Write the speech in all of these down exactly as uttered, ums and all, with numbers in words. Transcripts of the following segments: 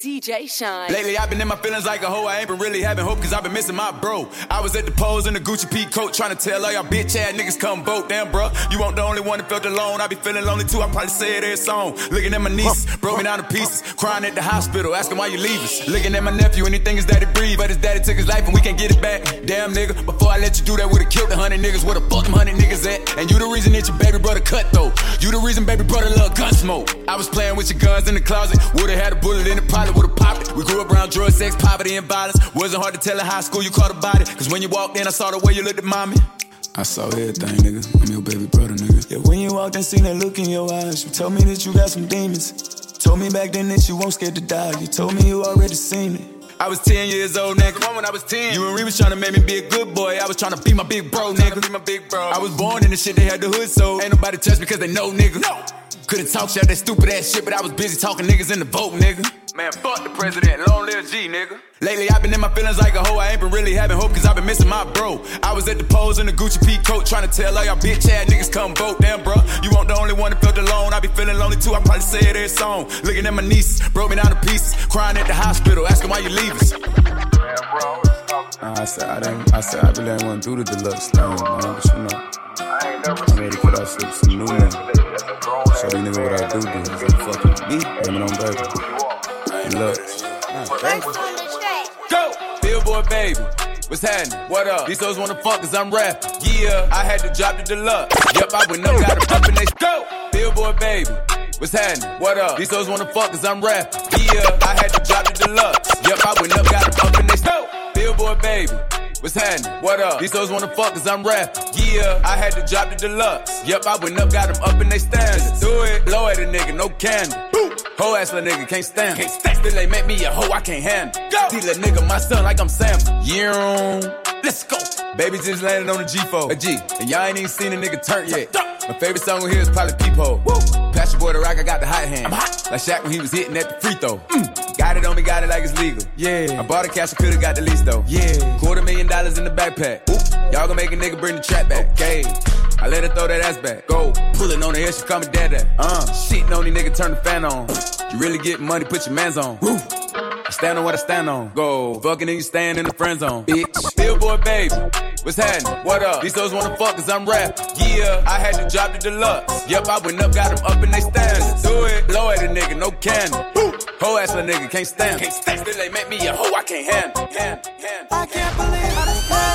D J Shine. Lately I've been in my feelings like a hoe. I ain't been really having hope cause I've been missing my bro. I was at the polls in the Gucci P coat trying to tell all y'all bitch ass niggas come vote. Damn bro, you weren't the only one that felt alone. I be feeling lonely too, I probably say it every song. Looking at my niece, broke me down to pieces. Crying at the hospital, asking why you leave us. Looking at my nephew, anything his daddy breathe, but his daddy took his life and we can't get it back. Damn nigga, before I let you do that, would've killed a hundred niggas. Where the fuck them hundred niggas at? And you the reason that your baby brother cut though. You the reason baby brother love gun smoke. I was playing with your guns in the closet. Would've had a bullet in it, probably would've popped it. We grew up around drugs, sex, poverty, and violence. Wasn't hard to tell in high school you caught a body. Cause when you walked in, I saw the way you looked at mommy. I saw everything, nigga. I'm your baby brother, nigga. Yeah, when you walked in, seen that look in your eyes. You told me that you got some demons. Told me back then that you won't scared to die. You told me you already seen it. I was ten years old, nigga. When I was ten, you and Ree was trying to make me be a good boy. I was trying to be my big bro, nigga. Be my big bro. I was born in the shit they had the hood, so ain't nobody touch me cause they know, nigga. No. Couldn't talk shit, that stupid ass shit, but I was busy talking niggas in the vote, nigga. Man, fuck the president, long live G, nigga. Lately I've been in my feelings like a hoe. I ain't been really having hope cause I've been missing my bro. I was at the polls in the Gucci P coat trying to tell all y'all bitch ass niggas come vote. Damn bro, you weren't the only one that felt alone. I be feeling lonely too, I probably say it every song. Looking at my niece, broke me down to pieces. Crying at the hospital, asking why you leave us. Nah, I said I didn't. I said I really ain't want to do the deluxe thing, man. But you know, I'm ready to put out some, some new niggas. Show these niggas what I do do. It's fucking beat, women on baby. And look, go, Billboard baby. What's happening? What up? These hoes wanna fuck cause I'm rapping. Yeah, I had to drop the deluxe. Yup, I went up, got them up and they go. Billboard baby. What's happening? What up? These hoes wanna fuck cause I'm rapping. Yeah, I had to drop the deluxe. Yup, I went up, got them up and they go. Billboard baby. What's happening? What up? These hoes wanna fuck cause I'm rapping. Yeah, I had to drop the deluxe. Yup, I went up, got them up and they standing. Do it, blow at a nigga, no candy. Boom. Hoe ass little nigga, can't stand. Can't stand. Still they make me a hoe, I can't handle. Go. See little nigga, my son, like I'm Sam. Yeah, let's go. Baby just landed on the G four, a G. And y'all ain't even seen a nigga turn yet. My favorite song on here is probably Peephole. Woo. Pass your boy the rock, I got the hot hand. I'm hot. Like Shaq when he was hitting at the free throw. Mm. Got it on me, got it like it's legal. Yeah. I bought a cash, I could've got the least though. Yeah. Quarter million dollars in the backpack. Ooh. Y'all gon' make a nigga bring the trap back. Okay. I let her throw that ass back. Go. Pullin' on her hair, she call me dad dad. Uh. Shitting on these niggas, turn the fan on. You really get money, put your mans on. Woo. I stand on what I stand on. Go. Fucking niggas stand in the friend zone. Bitch. Billboard baby. What's happening? What up? These hoes wanna fuck cause I'm rapping. Yeah, I had to drop the deluxe. Yup, I went up, got them up and they standing. Do it, blow at a nigga, no candy. Woo. Hoe ass little nigga, can't stand. Can't stand. Still they make me a hoe, I can't handle. Hand, hand. I can't believe I just let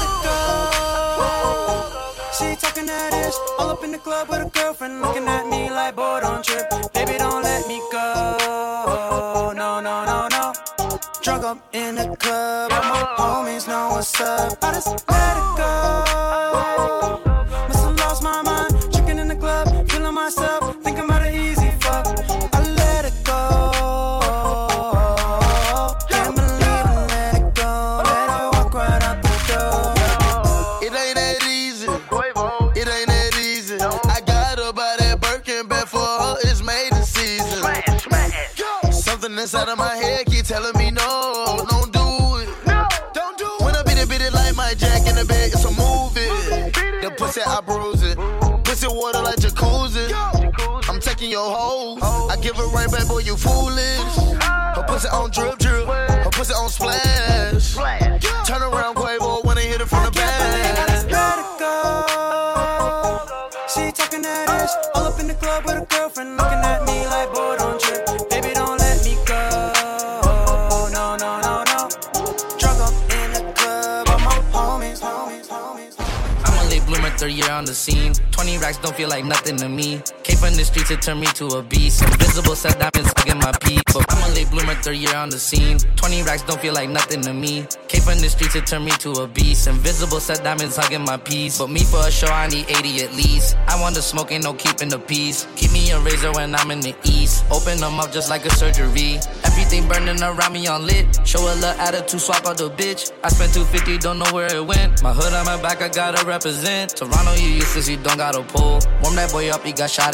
it go. She talking that ish, all up in the club with a girlfriend, looking at me like boy don't trip. Baby, don't let me go. No, no, no, no. Drunk up in the club, all my homies know what's up. I just let it go. Must've lost my mind, drinking in the club, feeling myself, thinking about an easy fuck. I let it go. Can't believe I let it go. Let her walk right out the door. It ain't that easy. It ain't that easy. I got her by that Birkin bag for her. It's made in season. Something inside of my head keep telling me no, don't do it. No, don't do it. When I beat it, beat it like Mike Jack in the bed, it's a movie. The pussy, I bruise it. Pussy water like jacuzzi. I'm taking your hoes. I give it right back, boy, you foolish. Her pussy on drip, drip. Her pussy on splash. Turn around, Quavo, when I hit it from the back. I just let it go. She talking that ish, all up in the club with a girlfriend, looking at me like boy, don't trip. Baby, don't let me go. No, no, no, no. Drunk up in the club, all my homies, homies, homies, homies. I'm a late bloomer, third year on the scene. twenty racks don't feel like nothing to me. Came from the streets, it turned me to a beast. Invisible set diamonds hugging my peak. But I'm a late bloomer, third year on the scene. twenty racks don't feel like nothing to me. Came from the streets, it turned me to a beast. Invisible set diamonds hugging my piece. But me for a show, I need eighty at least. I want the smoke, ain't no keeping the peace. Keep me a razor when I'm in the east. Open them up just like a surgery. Everything burning around me on lit. Show a little attitude, swap out the bitch. I spent two fifty, don't know where it went. My hood on my back, I gotta represent. Toronto, you useless, you don't gotta pull. Warm that boy up, he got shot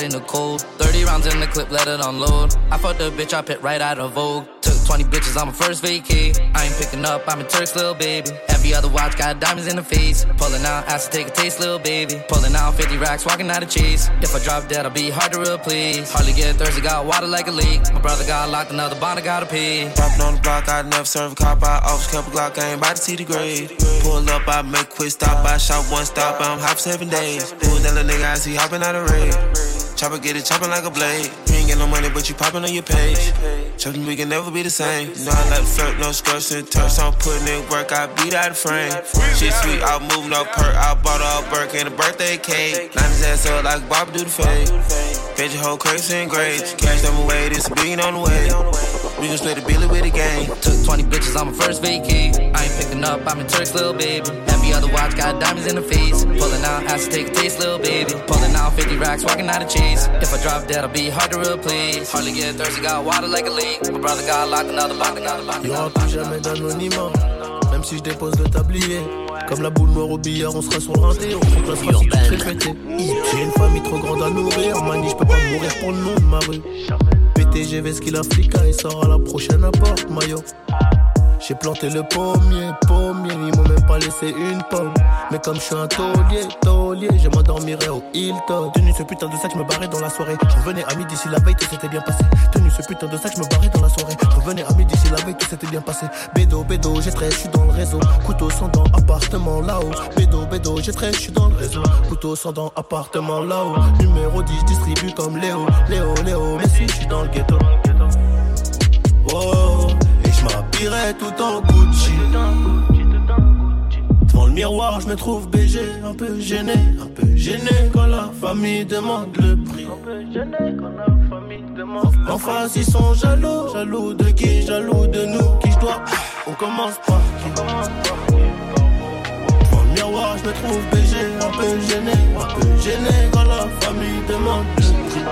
in the cold. thirty rounds in the clip, let it unload. I fucked a bitch, I picked right out of Vogue. Took twenty bitches on my first vacay. I ain't picking up, I'm in Turks, little baby. Every other watch got diamonds in the face. Pulling out, ask to take a taste, little baby. Pulling out fifty racks, walking out of chase. If I drop dead, I'll be hard to replace. Hardly get thirsty, got water like a lake. My brother got locked, another bond, I gotta pay. Poppin' on the block, I never serve a cop. I always kept a Glock, I ain't about to see the grade. Pull up, I make a quick stop. I shot one stop, I'm hot for seven days. Who that little nigga I see hopping out of raid? Chopper get it chopping like a blade. You ain't get no money, but you popping on your page. Chopping, we can never be the same. You know I like flirt, no skirts and turfs. I'm putting in work, I beat out the frame. Shit sweet, I'll move no perk. I bought all Burke and a birthday cake. Line his ass up like Bob do the fade. Fed your whole crates and grades. Cash them away, this a billion on the way. We gon' split a billy with the gang. Took twenty bitches on my first vacay. I ain't picking up, I'm in Turks, little baby. Every other watch got diamonds in the face. Pulling out, ask to take a taste, little baby. Pulling out fifty racks, walking out of chase. If I drop dead, I'll be hard to replace. Hardly get thirsty, got water like a leak. My brother got locked, another lock, another lock. Y'aura plus jamais d'anonymat, même si je dépose le tablier. Comme la boule noire au billard, on sera sur le rinté. On remplacera si tu te fais péter. J'ai une famille trop grande à nourrir. Mani, je peux pas mourir pour le nom de ma rue. P T G V, ce qu'il a flica, il sort à la prochaine apporte, maillot. J'ai planté le pommier, pommier, ils m'ont même pas laissé une pomme. Mais comme je suis un taulier, taulier, je m'endormirai au Hilton. Tenu ce putain de sac, je me barrais dans la soirée. Je revenais à midi si la veille tout s'était bien passé. Tenu ce putain de sac, je me barrais dans la soirée. Je revenais à midi si la veille tout s'était bien passé. Bédo, bédo, j'ai treize, je suis dans le réseau. Couteau sans dents, appartement là-haut. Bédo, bédo, j'ai treize, je suis dans le réseau. Couteau sans dents, appartement là-haut. Numéro dix, distribue comme Léo. Léo, Léo, mais si je suis dans le ghetto. Wow. Je m'habillerai tout en Gucci. Devant le miroir, je me trouve B G, un peu gêné, un peu gêné quand la famille demande le prix. Un peu gêné quand la famille demande le prix. En face, ils sont jaloux, jaloux de qui? Jaloux de nous, qui je dois. On commence par qui? Devant le miroir, je me trouve B G, un peu gêné, un peu gêné quand la famille demande le prix.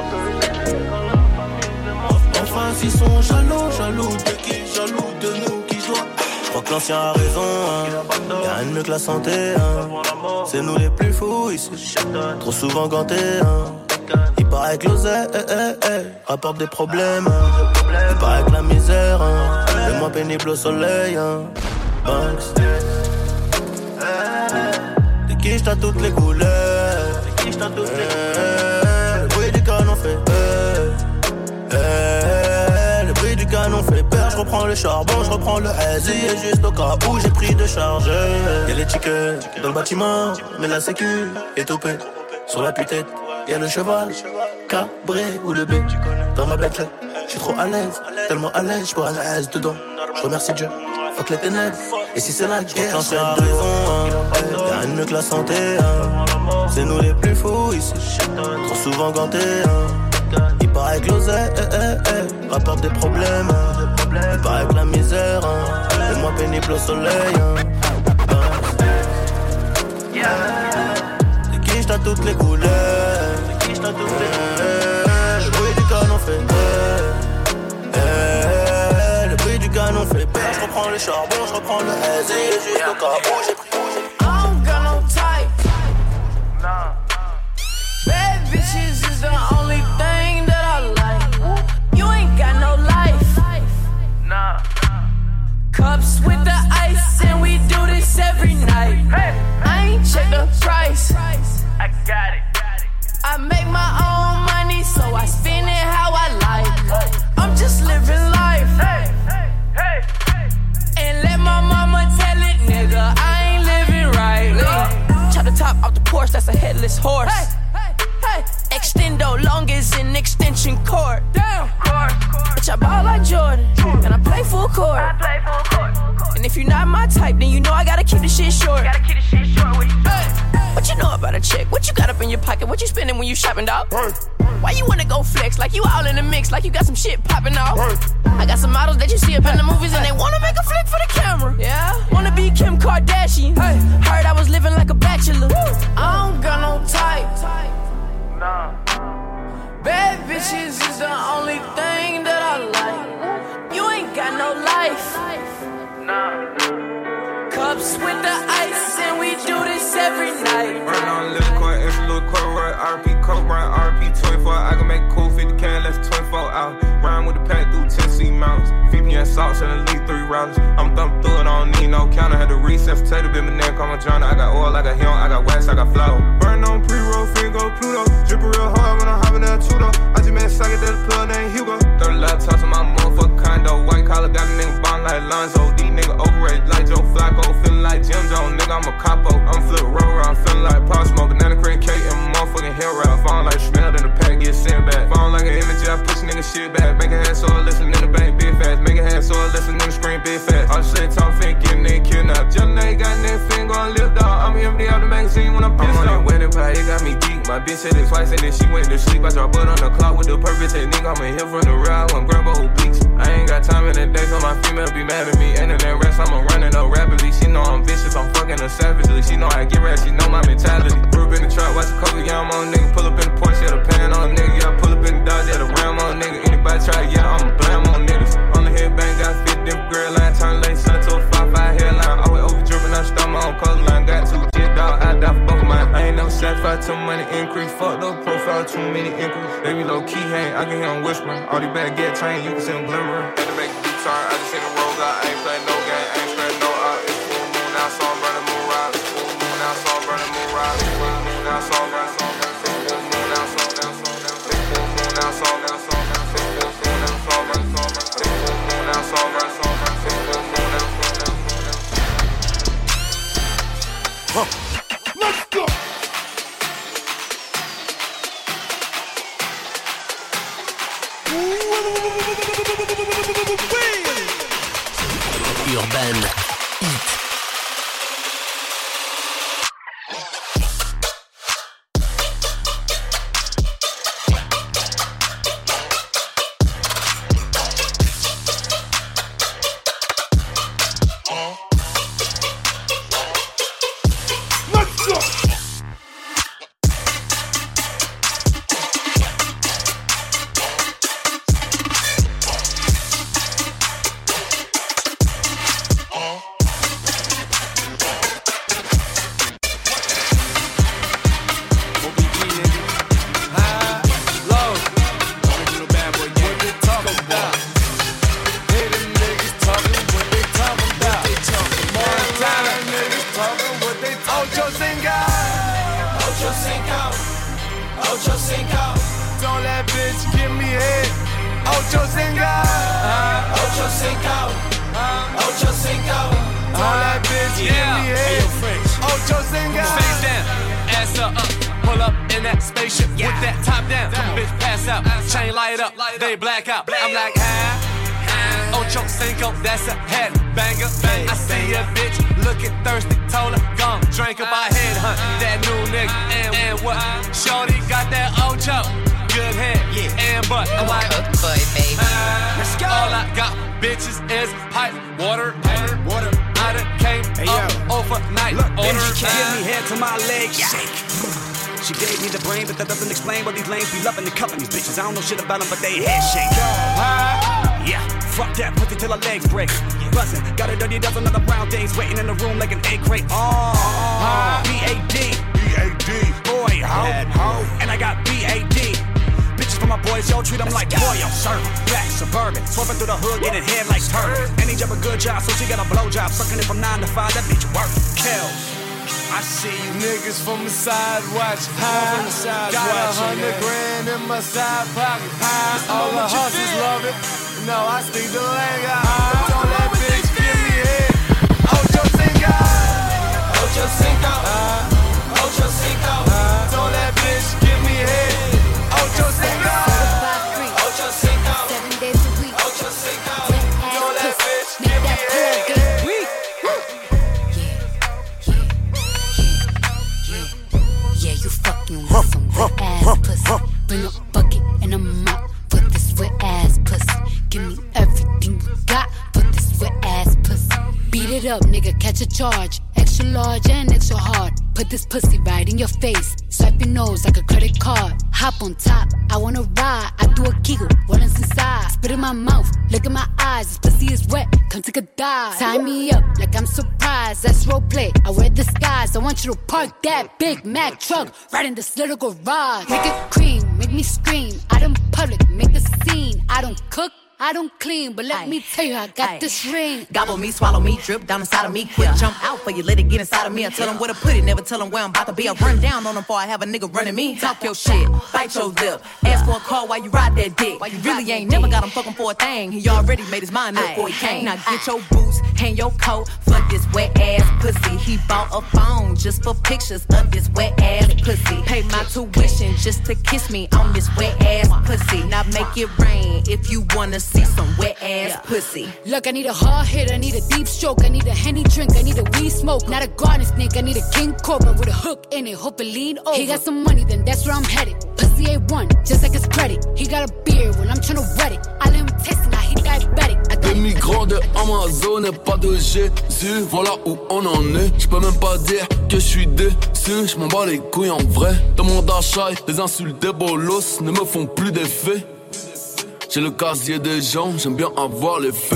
Enfin, s'ils sont jaloux, jaloux de qui? Jaloux de nous, qui doit. Je crois que l'ancien a raison, hein. Y'a rien de mieux que la santé, hein. C'est nous les plus fous ici, trop souvent gantés, hein. Il paraît que l'oseille, eh, eh, eh, rapporte des problèmes, hein. Il paraît que la misère, hein, est moins pénible au soleil, hein. Banks. De qui j't'as toutes les couleurs, de qui j't'as toutes les couleurs. Le bruit du canon fait, eh, eh, le bruit du canon fait peur. Je reprends le charbon, je reprends le hazy. Et juste au cas où j'ai pris de charge. Y'a les tickets dans le bâtiment, mais la sécu est topée. Sur la putette, y'a le cheval, cabré ou le B. Dans ma Bentley, j'suis trop à l'aise, tellement à l'aise, j'pourrais la aise dedans. J'remercie Dieu, fuck les ténèbres. Et si c'est la guerre, j'en a raison, hein. Y'a rien de mieux que la santé, hein. C'est nous les plus fous ici, trop souvent gantés, hein. Il paraît que l'oseille, eh, eh, eh, rapporte des problèmes, hein. Il paraît que la misère, hein, est moins pénible au soleil, hein. De qui j't'as toutes les couleurs, de qui j't'as toutes les couleurs. Le bruit du canon fait eh, eh, le bruit du canon fait peur. Je reprends le charbon, je reprends le hazy. Juste au cas où j'ai pris. I don't got no type. Nah. Bad bitches is the only thing that I like. You ain't got no life. Nah. Cups with the ice and we do this every night. Hey. I ain't check the price. I got it. I make my own money, so I spend it how I like. I'm just living life. Hey, hey, hey, hey. And let my mama tell it, nigga, I ain't living right. Hey. Chop the top off the Porsche, that's a headless horse. Hey, hey, hey. Extendo, long as an extension cord. Damn, cord, cord. Bitch, I ball like Jordan, and I play full court. I play full court. And if you're not my type, then you know I gotta keep the shit short. Gotta keep the shit short with you. Hey. What you know about a chick? What you got up in your pocket? What you spending when you shopping, dog? Hey. Why you wanna go flex? Like you all in the mix, like you got some shit popping off. Hey. I got some models that you see up in the movies and they wanna make a flick for the camera. Yeah, wanna be Kim Kardashian. Hey. Heard I was living like a bachelor. Woo. I don't got no type. Nah. Bad bitches is the only thing that I like. You ain't got no life. Nah. Cups with the ice and we do this every night. Run on liquor, it's liquor, right? R P coke run R P twenty-four. I can make cool fifty K in less than twenty-four hours. Rhyme with the pack through Tennessee mountains. V P N salts and elite three routers. I'm thumping through it, I don't need no counter. Had to reset potato, bit my neck, I'm a John. I got oil, I got him, I got wax, I got flour. Burn on pre-roll, finger Pluto. Drippin' real hard when I'm hopping that Tudo. I just made a socket that plug named Hugo. thirty laptops in my motherfucking condo. White collar got a nigga bond like Lonzo. These nigga overrated like Joe Flacco. Feeling like Jim Jones, nigga, I'm a capo. I'm flip roll, I'm feeling like Pop Smoke. Banana cream cake and motherfucking hair wrap. Falling like smelled in the pack, get sent back. Falling like an image, I push nigga shit back. Make a head so I listen in the bank, big fast. Make a head so I listen in the screen, big fast. All shit talk, fin, get nigga kidnapped. Just nigga got nigga fin, gon' live dog. I'm empty out the magazine when I'm pissed off. I'm on that wedding pie, it got me geek. My bitch said it twice and then she went to sleep. I drop butt on the clock with the purpose technique. I'm in here from the ride, I'm grab old beats. I ain't got time in the day, so my female be mad at me. And in that rest, I'm running up rapidly. She know I'm vicious, I'm fucking her savagely. She know I get rap, she know my mentality. Grew up in the trap, watch the cover, yeah, I'm on nigga. Pull up in the Porsche, yeah, the pan on nigga. Yeah, I pull up in the Dodge, yeah, the Ram on nigga. Anybody try, yeah, I'm a blam on niggas. On the headbang, got fit, different girl line. Turn late, sun to a five five hairline. Always over dripping, I start my own color line. Got two shit, dog, I die for both of mine. I ain't never satisfied till money increase. Fuck those profile, too many inquiries. They be low key, hang, I can hear them whispering. All these bad get trained, you can see them glimmering. Had to make a deep turn, I just seen the rolls out. I ain't playing no game, I ain't spreading no out. It's full moon now, so I'm burning moon ride. It's full moon now, so I'm burning moon ride. It's full moon now, so I'm burning moon ride. It's full moon now, so I'm burning moon ride. It's full moon now, so I'm burning moon ride. It's full moon now, so I'm burning moon ride. It's full moon now, so I'm burning moon ride. It's full moon now, so I'm burning moon ride. Let's go! Urban Hit. They black out, I'm like, huh? Ocho Cinco, that's a head banger. I see a bitch looking thirsty, told her, gone, drink up, I head hunt that new nigga. And, and what? Shorty got that Ocho, good head, yeah, and butt. I'm like, boy, baby. Let's go. All I got, bitches, is pipe, water, water. I done came hey, up overnight. Look, order, she can't give me head to my legs shake. She gave me the brain, but that doesn't explain why these lames be loving the cuffing these bitches. I don't know shit about them, but they head shake. Yeah, fuck that pussy till her legs break. Buzzing, got a dirty dozen of the brown days waiting in the room like an egg crate. Oh, B A D, B A D, boy, ho, and I got B A D. Bitches for my boys, yo, treat them like boy, yo, serve black, suburban, swerving through the hood, getting head like turban. And he job a good job, so she got a blow job, sucking it from nine to five. That bitch work, kills. I see you niggas from the side watch high. Got a hundred grand in my side pocket high. All the hustlers love it. No, I speak the language. Don't that bitch give me head. Ocho Cinco, Ocho Cinco, Ocho Cinco. Don't that bitch give me head. Ocho Cinco, Ocho Cinco. Seven days a week. Ocho Cinco. Don't that bitch give me head. Want some wet ass pussy. Bring a bucket and a mop for this wet ass pussy. Give me everything you got for this wet ass pussy. Beat it up, nigga, catch a charge. Extra large and extra hard. Put this pussy right in your face. Swipe your nose like a credit card. Hop on top, I wanna ride. I do a giggle, what is inside? Spit in my mouth, look in my eyes. This pussy is wet, come take a dive. Tie me up like I'm surprised. That's roleplay. I wear disguise. I want you to park that Big Mac truck right in this little garage. Make it cream, make me scream. Out in public, make a scene. I don't cook, I don't clean, but let Aye. me tell you, I got Aye. this ring. Gobble me, swallow me, drip down inside of me. Quick yeah. jump out for you, let it get inside of me. I tell them where to put it, never tell them where I'm about to be. I run down on them before I have a nigga running me. Talk your shit, bite your lip. Ask for a call while you ride that dick. Why you really ain't never got him fucking for a thing. He already made his mind up before he came. Now get your boots, hang your coat for this wet ass pussy. He bought a phone just for pictures of this wet ass pussy. Pay my tuition just to kiss me on this wet ass pussy. Now make it rain if you wanna see some wet ass Yeah. pussy. Look, I need a hard hit, I need a deep stroke, I need a Henny drink, I need a weed smoke, not a garden snake, I need a king cobra with a hook in it, hope it lean over. He got some money, then that's where I'm headed. Pussy A one, just like his credit. He got a beard, well I'm tryna wet it. I let him taste it, now he diabetic. Des migrants de Amazon et pas de Jésus, voilà où on en est. J'peux même pas dire que je suis déçu, j'm'en bats les couilles en vrai. Dans mon d'achat, les insultes des bolos ne me font plus d'effet. J'ai le casier des gens, j'aime bien avoir les faits.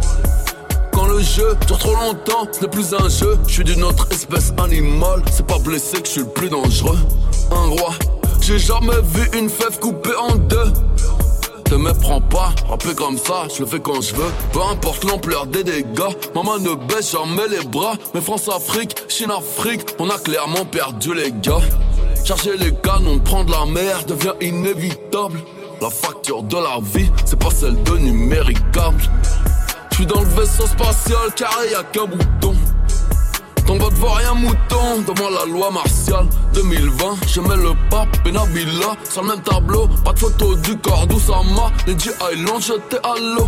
Quand le jeu dure trop longtemps, ce n'est plus un jeu. Je suis d'une autre espèce animale, c'est pas blessé que je suis le plus dangereux. Un roi, j'ai jamais vu une fève coupée en deux. Te méprends pas, rappelé comme ça, je le fais quand je veux. Peu importe l'ampleur des dégâts, maman ne baisse jamais les bras. Mais France-Afrique, Chine-Afrique, on a clairement perdu les gars. Charger les canons, prendre la mer devient inévitable. La facture de la vie, c'est pas celle de numéricable. J'suis dans le vaisseau spatial, carré y'a qu'un bouton. Ton vote vaut rien mouton, devant la loi martiale. deux mille vingt, je mets le pape et Nabila sur le même tableau. Pas de photo du corps d'Oussama, les G I l'ont jeté à l'eau.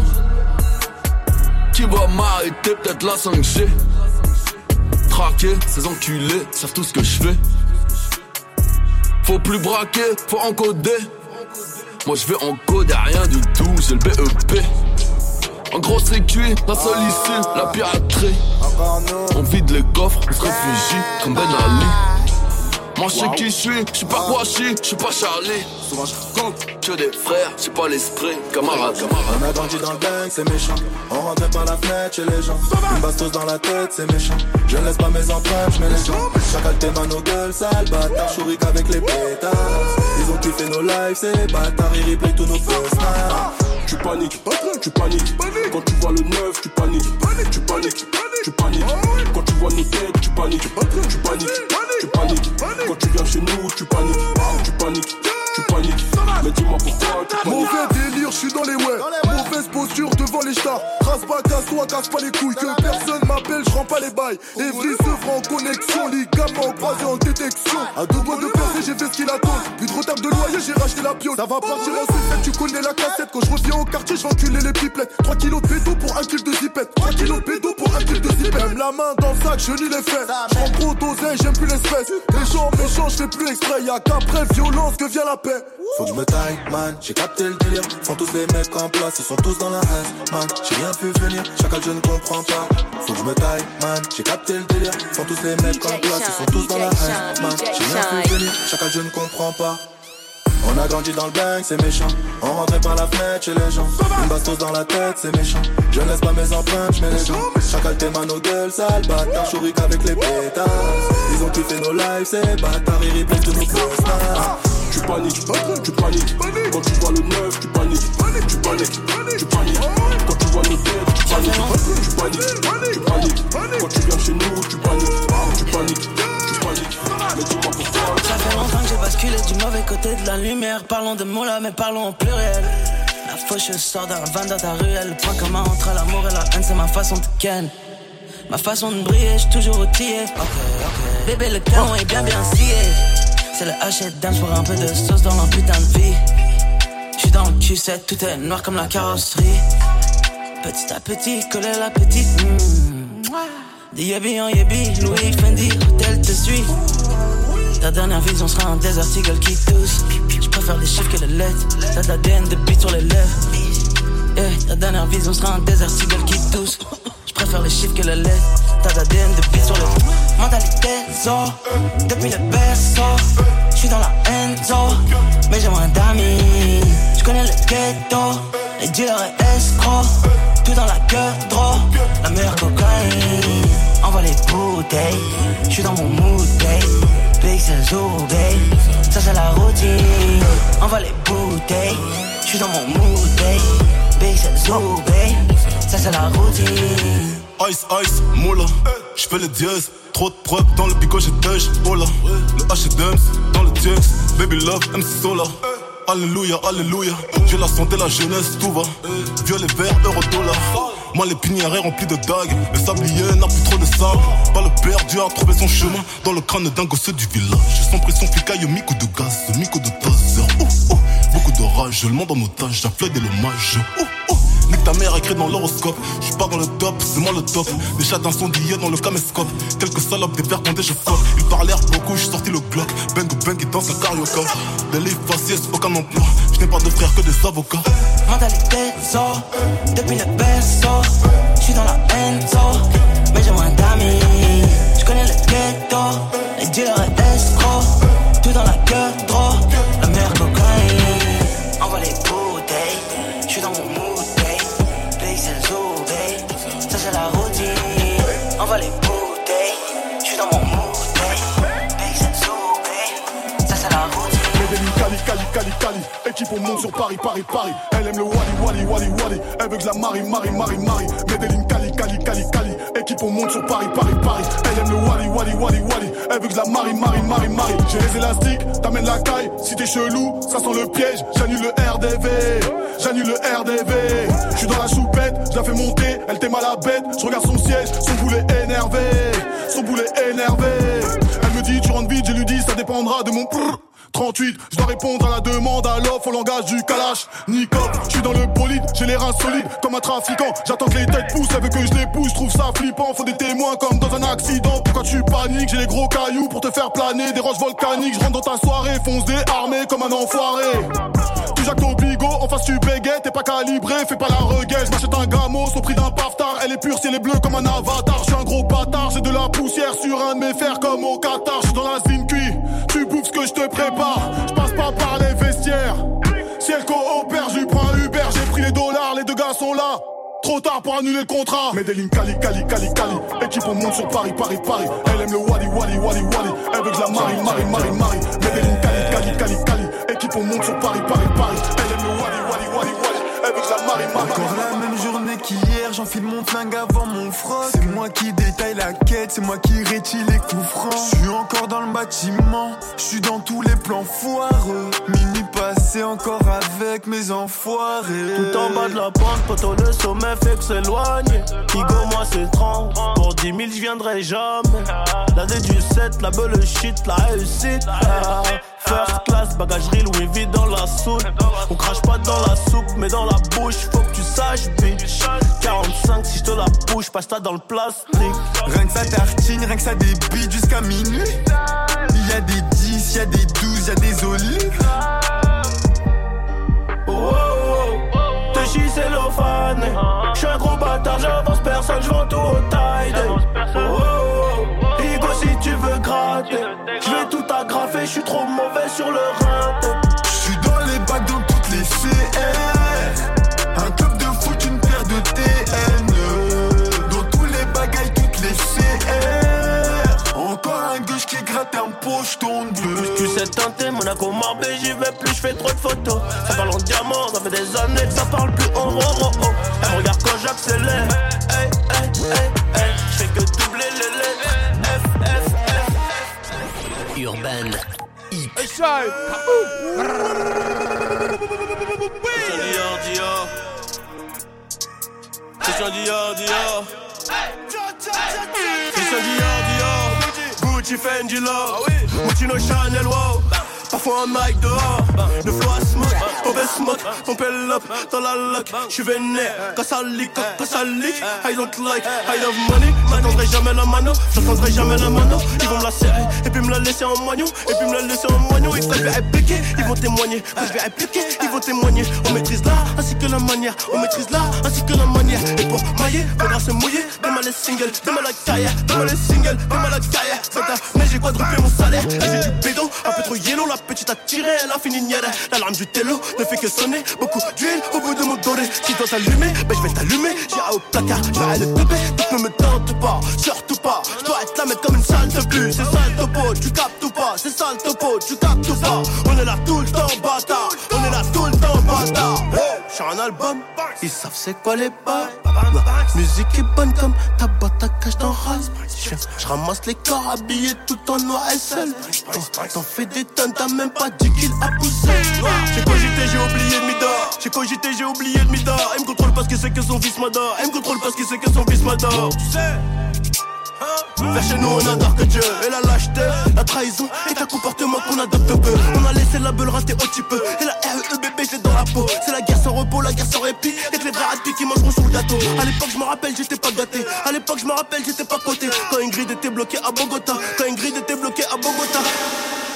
Qui va m'arrêter, peut-être la cinq G. Traquer, ces enculés savent tout ce que je fais. Faut plus braquer, faut encoder. Moi je vais encoder rien du tout, j'ai le B E P. En gros c'est cuit, la seule issue, la piraterie. On vide les coffres, on se réfugie comme Ben Ali. Moi je sais qui je suis, je suis pas Kouachi, je suis pas Charlie. Souvent je raconte que des frères, j'ai pas l'esprit, camarade, camarade. On a grandi dans le gang, c'est méchant. On rentrait par la fenêtre chez les gens. Une bastos dans la tête, c'est méchant. Je ne laisse pas mes empreintes, je mets les gens. Chacal tes mains nos gueules, sale bâtard. Chourique avec les pétards. Ils ont kiffé nos lives, ces bâtards. Ils replay tous nos posts. Tu paniques, tu paniques. Quand tu vois le neuf, tu paniques. Tu paniques, tu paniques. Quand tu vois nos têtes, tu paniques. Tu paniques, tu paniques. Quand tu viens chez nous, tu paniques. Tu paniques, tu paniques. Mais dis-moi pourquoi tu paniques. Mauvais délire, je suis dans les ouais. Mauvaise posture devant les stars. Trace pas, casse-toi, casse pas les couilles. Que personne m'appelle, je rends pas les bails. Evry se fera en connexion. Ligaments croisés en détection. À deux doigts de percer, j'ai fait ce qu'il attend. Plus de retard de loyer, j'ai racheté la piole. Ça va partir en sucette, tu connais la cassette. Quand je reviens au quartier, je vais enculer les pipelettes. trois kilos de pédo pour un kill de zipette. trois kilos de pédo pour un kill de zipette. Même la main dans le sac, je nie les fesses. Je prends trop d'oseille, j'aime plus l'espèce. Méchant, méchant, je fais plus exprès. Y'a qu'après violence que vient la paix. Faut que je me taille, man, j'ai capté le délire. Font tous les mecs en place, ils sont tous dans la haine, man. J'ai rien pu venir, chacal je ne comprends pas. Faut que je me taille, man, j'ai capté le délire. Font tous les mecs en place, ils sont tous dans la haine, man. J'ai rien pu venir, chacal je ne comprends pas. On a grandi dans le bang, c'est méchant. On rentrait par la fenêtre chez les gens. Une bastos dans la tête, c'est méchant. Je ne laisse pas mes empreintes, je mets les gens. Chacal tes mains nos gueules, sale bâtard. Chourique avec les pétards. Ils ont kiffé nos lives, ces bâtards. Ils replay tous nos posts. Tu paniques, tu paniques. Quand tu vois le neuf, tu paniques. Tu paniques, tu paniques. Quand tu vois nos têtes, tu paniques. Tu paniques, tu paniques. Quand tu viens chez nous, tu paniques. Tu paniques, tu paniques. Mais dis-moi pourquoi. Ça fait longtemps que j'ai basculé du mauvais côté de la lumière. Parlons de mots là, mais parlons en pluriel. La fauche sort d'un van dans ta ruelle. Le point commun entre l'amour et la haine, c'est ma façon de ken. Ma façon de briller, j'suis toujours outillé. Okay, okay. Bébé, le canon est bien bien scié. C'est le H dance pour un peu de sauce dans leur putain de vie. J'suis dans le Q sept, tout est noir comme la carrosserie. Petit à petit, coller la petite. Mmh. Des yébi en yébi, Louis Fendi, hôtel te suit. Ta dernière vision sera un désert eagle qui tousse. J'préfère les chiffres que les lettres. T'as d'A D N de beat sur les lèvres. Yeah, ta dernière vision sera un désert eagle qui tousse. J'préfère les chiffres que les lettres. T'as d'A D N de beat sur les lèvres. Mentalité zo, depuis le berceau. J'suis dans la Enzo, mais j'ai moins d'amis. J'connais le ghetto, les dealers et escrocs. Tout dans la queue, draw, la meilleure cocaïne. Envoie les bouteilles, j'suis dans mon mood, babe. Big c'est zoo, babe, ça c'est la routine. Envoie les bouteilles, j'suis dans mon mood, babe. Big c'est zoo, babe, ça c'est la routine. Ice, ice, moula, j'fais le dièse. Trop de preuves dans le bigot, j'ai dèche, oh là. Le H et M's dans le T X, baby love, M C Sola. Alléluia, alléluia, j'ai la santé, la jeunesse, tout va. Violet, vert, euro, dollar. Moi les pinières remplis de dagues, le sablier n'a plus trop de sable. Pas le perdu a trouvé son chemin dans le crâne d'un gosse du village. Sans pression, flicaille, micro de gaz, micro de taser. Oh, oh. Beaucoup de rage, le monde en otage, j'afflais des l'hommage. Oh, oh. Nique ta mère écrit dans l'horoscope. J'suis pas dans le top, c'est moi le top. Des chats d'incendiés dans le caméscope. Quelques salopes, des verres quand je fuck. Ils parlèrent beaucoup, j'suis sorti le Glock. Bang bang, ils dansent la carioca. Des livres faciès, aucun emploi. J'n'ai pas de frères que des avocats. Mentalité zo, depuis le berceau. J'suis dans la Enzo, mais j'ai moins d'amis. J'connais le ghetto, les dealers et escrocs. Tout dans la queue, draw, la meilleure cocaïne. Envoie les bouteilles, j'suis dans mon mood. Ça c'est la routine. Envoie les bouteilles, j'suis dans mon mood. Big c'est zoo, ça c'est la routine. Medellin, Cali, Cali, Cali, Cali. Équipe au monde sur Paris, Paris, Paris. Elle aime le Wally, Wally, Wally, Wally. Elle veut que je la marie, marie, marie, marie. Medellin, Cali, Cali, Cali, Cali. Équipe au monde sur Paris, Paris, Paris. Elle aime le Wally, Wally, Wally, Wally. Elle veut que je la marie, marie, marie, marie. J'ai les élastiques, t'amènes la caille. Si t'es chelou, ça sent le piège. J'annule le R D V. J'annule le R D V. J'suis dans la choupette, je la fais monter. Elle t'aime à la bête. Je regarde son siège, son boulet énervé. Son boulet énervé. Elle me dit, tu rentres vite, je lui dis, ça dépendra de mon prrr. trente-huit, je dois répondre à la demande à l'offre au langage du Kalash. Nicop, je suis dans le bolide, j'ai les reins solides comme un trafiquant. J'attends que les têtes poussent, elle veut que je les pousse, je trouve ça flippant. Faut des témoins comme dans un accident. Pourquoi tu paniques? J'ai les gros cailloux pour te faire planer. Des roches volcaniques, je rentre dans ta soirée, fonce désarmé comme un enfoiré. Tu jacques au bigot, en face tu bégayes, t'es pas calibré, fais pas la regaise. J'm'achète un gamos au prix d'un paftard. Elle est pure, si elle est bleue comme un avatar. Je suis un gros bâtard, j'ai de la poussière sur un de mes fers comme au Qatar. Je suis dans la zine cuit, tu bouffes ce que je te prépare. Je passe pas par les vestiaires. Si elle coopère, je lui prends un Uber. J'ai pris les dollars, les deux gars sont là. Trop tard pour annuler le contrat. Medellin, Cali, Cali, Cali, Cali. Équipe on monte sur Paris, Paris, Paris. Elle aime le Wally, Wally, Wally, Wally. Elle veut que je la marie, marie, marie, marie. Medellin, Cali, Cali, Cali, Cali. Équipe on monte sur Paris, Paris, Paris. Elle aime le Wally, Wally, Wally, Wally. Elle veut que je la marie, marie. Encore la même journée qu'hier, j'enfile mon flingue avant mon froc. C'est moi qui détaille la quête, c'est moi qui rétille les coups francs. Je suis encore dans le bâtiment, je suis dans tous les plans foireux. Minuit passé encore avec mes enfoirés. Tout en bas de la pente, poto le sommet fait que s'éloigne. Kigo moi c'est trente, pour dix mille je viendrai jamais. L'année du sept, la beule shit, la réussite. First class, bagagerie Louis V dans la soupe. On crache pas dans la soupe, mais dans la bouche, faut que tu saches, bitch. quarante-cinq, si je te la bouche, passe ça dans le plastique. Rien que ça tartine, rien que ça débite jusqu'à minuit. Il y a des dix, il y a des douze, il y a des olives. Oh, oh, oh. Te chie c'est l'ophane. J'suis un gros bâtard, j'avance personne, j'vends tout au tide. Oh, oh, oh. Higo si tu veux gratter, j'vais tout agrafer, j'suis trop mauvais sur le rein. J'suis dans les bacs dans toutes les C R. Un club de foot, une paire de T N. Dans tous les bagailles, toutes les C R. Encore un gauche qui gratte un pocheton de bleu. Tu sais teinter, Monaco, Marbella, j'y vais plus, j'fais trop de photos. Ça parle en diamant, ça fait des années que ça parle plus oh oh oh oh. Elle me regarde quand j'accélère. Hey hey hey hey. J'fais que doubler les lettres. F F F. Urban. Hey, Shai. Christian Dior, Dior. Christian Dior, Dior. Christian Dior, Dior. Gucci, Fendi, Love. Gucci, no Chanel, wow. Parfois un mic dehors. Le flow à smoke. On fait smoke, on fait l'up dans la lock. J'suis vénère, quand ça leak, quand ça leak. I don't like, I love money. J'attendrai jamais la mano, j'attendrai jamais la mano. Ils vont me la serrer, et puis me la laisser en moignon. Et puis me la laisser en moignon. Et quand je vais répliquer, ils vont témoigner. Quand je vais répliquer, ils vont témoigner. On maîtrise l'art, ainsi que la manière. On maîtrise l'art, ainsi que la manière. Et pour mailler, faudra se mouiller. Demain les singles, demain la carrière. Demain les singles, demain la carrière. Mais j'ai quadruplé mon salaire. Et j'ai du bédo, un peu trop yellow. La petite a tiré, elle a fini nière. L'alarme du télo ne fait que sonner. Beaucoup d'huile au bout de mon doré. Si tu dois t'allumer, ben je vais t'allumer. J'irai au placard, j'irai le bébé. Tout ne me tente pas, surtout pas. Je dois être là, mais comme une salle de plus. C'est ça le topo, tu captes ou pas. C'est ça le topo, tu captes ou pas. On est là tout le temps, bâtard. On est là tout le temps, bâtard. Hey, j'ai un album, ils savent c'est quoi les bas. La musique est bonne comme ta boîte à cache dans Raz. Je ramasse les corps habillés tout en noir et seul. T'en fais des tonnes, t'as même pas dix kills à pousser. J'ai cogité, j'ai oublié de m'idore. J'ai cogité, j'ai oublié de m'idore. Elle me contrôle parce que c'est que son fils m'adore. Elle me contrôle parce que c'est que son fils m'adore. Tu sais. Vers chez nous on adore que Dieu et la lâcheté, la trahison est un comportement qu'on adopte peu. On a laissé la beule rater au petit peu. Et la R E E bébé j'ai dans la peau. C'est la guerre sans repos, la guerre sans répit. Et que les vrais ratés qui mangeront sur le gâteau. À l'époque je me rappelle j'étais pas gâté. À l'époque je me rappelle j'étais pas coté. Quand Ingrid était bloquée à Bogota. Quand Ingrid était bloquée à Bogota.